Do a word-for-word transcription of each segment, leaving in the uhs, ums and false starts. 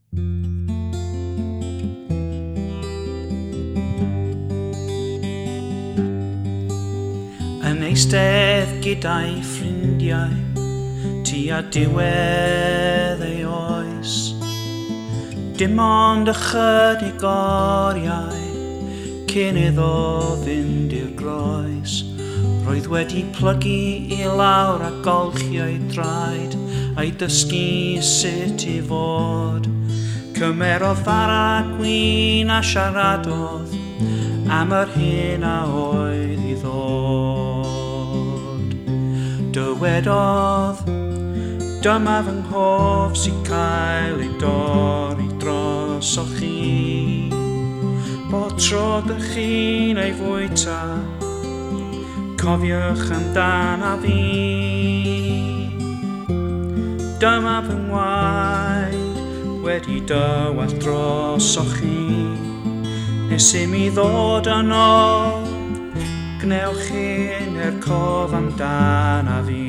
Yn eistedd gyda'i ffrindiau, tua diwedd ei oes. Dim ond ychydig oriau, cyn iddo fynd i'r groes. Roedd wedi plygu i lawr a golchiau draed, a'i dysgu sut i fod. Cymerodd fara gwyn a siaradodd am yr hyn a oedd i ddod. Dywedodd, dyma fy nghof sy'n cael ei dorri dros o chi. Bod tro dych chi'n ei fwyta, cofiwch amdana fi. Dyma fy ngwaed wedi dywall dros o chi. Nes i mi ddod yno, gnewch chi'n er cof amdana fi.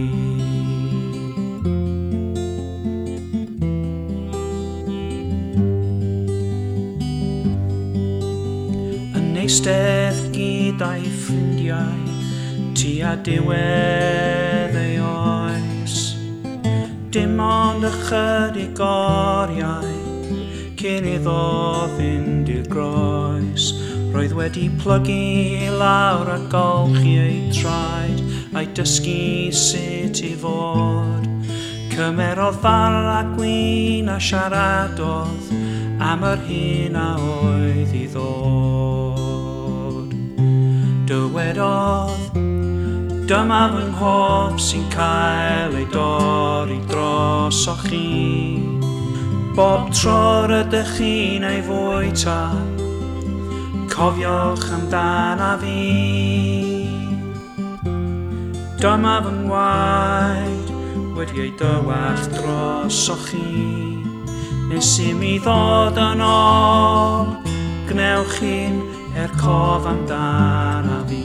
Yn eistedd gyda'i ffrindiau, tua diwedd ei oes. Dim ond ychydig oriau, cyn iddo fynd i'r groes. Roedd wedi plygu i lawr a golchi ei traed, a'i dysgu sut i fod. Cymerodd fara gwyn a siaradodd am yr hyn a oedd i ddod. Dywedodd, dyma fy nghof sy'n cael ei dorri dros o chi. Bob tro rydych chi'n ei fwyta, cofiwch amdana fi. Dyma fy ngwaed wedi ei dywall dros o chi. Nes i mi ddod yn ôl, gnewch chi'n er cof amdana fi.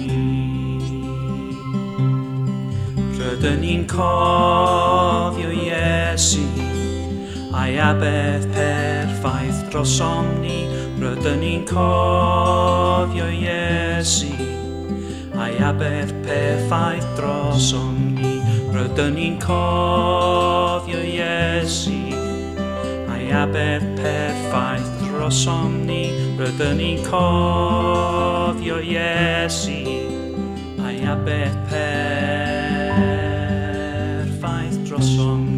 Rydyn ni'n cofio Iesu, a'i aberth perffaith dros omni. Rydyn ni'n cofio Iesu, a'i aberth perffaith dros omni. Rydyn ni'n cofio Iesu, a'i aberth perffaith dros omni. Rydyn ni'n cofio Iesu, a'i aberth perffaith dros omni.